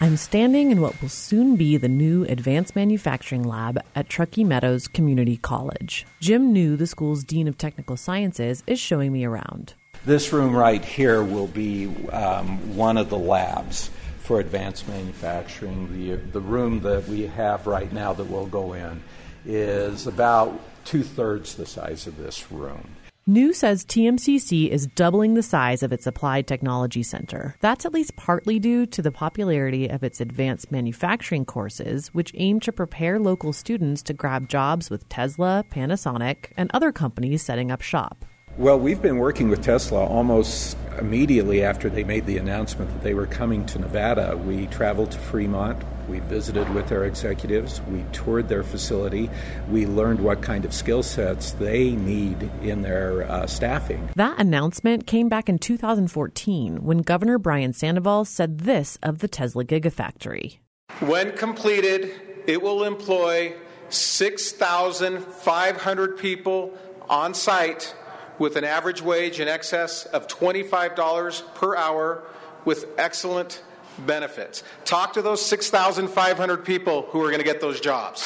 I'm standing in what will soon be the new Advanced Manufacturing Lab at Truckee Meadows Community College. Jim New, the school's Dean of Technical Sciences, is showing me around. This room right here will be one of the labs for advanced manufacturing. The room that we have right now that we'll go in is about 2/3 the size of this room. New says TMCC is doubling the size of its Applied Technology Center. That's at least partly due to the popularity of its advanced manufacturing courses, which aim to prepare local students to grab jobs with Tesla, Panasonic, and other companies setting up shop. Well, we've been working with Tesla almost immediately after they made the announcement that they were coming to Nevada. We traveled to Fremont. We visited with their executives. We toured their facility. We learned what kind of skill sets they need in their staffing. That announcement came back in 2014 when Governor Brian Sandoval said this of the Tesla Gigafactory. When completed, it will employ 6,500 people on site with an average wage in excess of $25 per hour with excellent benefits. Talk to those 6,500 people who are going to get those jobs.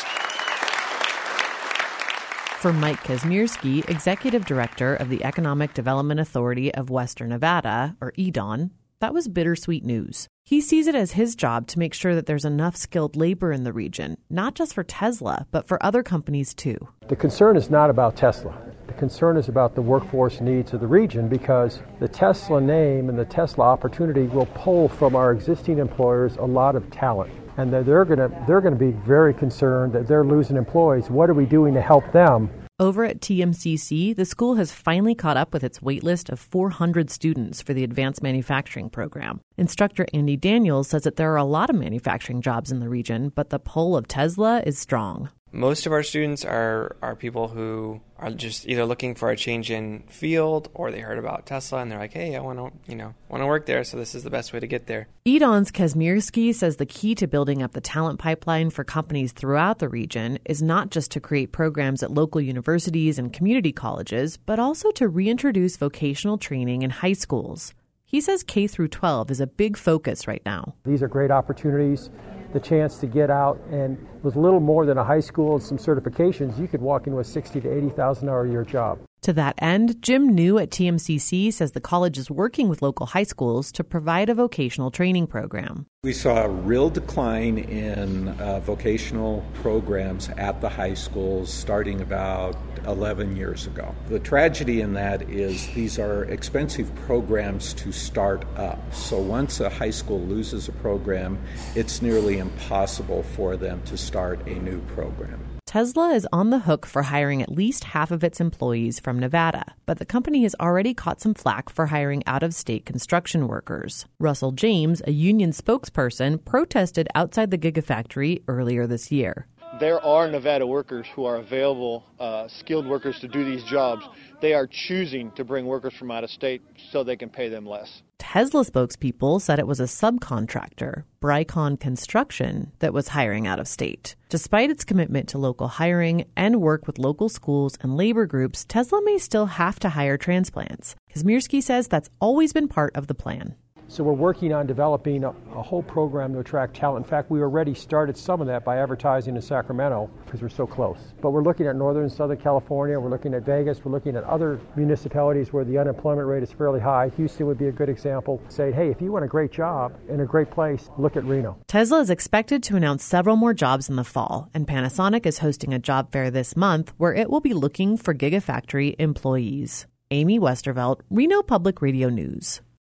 For Mike Kazmierski, Executive Director of the Economic Development Authority of Western Nevada, or EDON, that was bittersweet news. He sees it as his job to make sure that there's enough skilled labor in the region, not just for Tesla, but for other companies too. The concern is not about Tesla. The concern is about the workforce needs of the region, because the Tesla name and the Tesla opportunity will pull from our existing employers a lot of talent. And they're going to be very concerned that they're losing employees. What are we doing to help them? Over at TMCC, the school has finally caught up with its waitlist of 400 students for the Advanced Manufacturing Program. Instructor Andy Daniels says that there are a lot of manufacturing jobs in the region, but the pull of Tesla is strong. Most of our students are people who are just either looking for a change in field, or they heard about Tesla and they're like, hey, I want to work there, so this is the best way to get there. EDON's Kazmierski says the key to building up the talent pipeline for companies throughout the region is not just to create programs at local universities and community colleges, but also to reintroduce vocational training in high schools. He says K through 12 is a big focus right now. These are great opportunities. The chance to get out, and with a little more than a high school and some certifications, you could walk into a $60,000 to $80,000 a year job. To that end, Jim New at TMCC says the college is working with local high schools to provide a vocational training program. We saw a real decline in vocational programs at the high schools starting about 11 years ago. The tragedy in that is these are expensive programs to start up. So once a high school loses a program, it's nearly impossible for them to start a new program. Tesla is on the hook for hiring at least half of its employees from Nevada, but the company has already caught some flack for hiring out-of-state construction workers. Russell James, a union spokesperson, protested outside the Gigafactory earlier this year. There are Nevada workers who are available, skilled workers to do these jobs. They are choosing to bring workers from out of state so they can pay them less. Tesla spokespeople said it was a subcontractor, Brycon Construction, that was hiring out of state. Despite its commitment to local hiring and work with local schools and labor groups, Tesla may still have to hire transplants. Kazmierski says that's always been part of the plan. So we're working on developing a whole program to attract talent. In fact, we already started some of that by advertising in Sacramento because we're so close. But we're looking at Northern and Southern California, we're looking at Vegas, we're looking at other municipalities where the unemployment rate is fairly high. Houston would be a good example. Say, hey, if you want a great job in a great place, look at Reno. Tesla is expected to announce several more jobs in the fall, and Panasonic is hosting a job fair this month where it will be looking for Gigafactory employees. Amy Westervelt, Reno Public Radio News.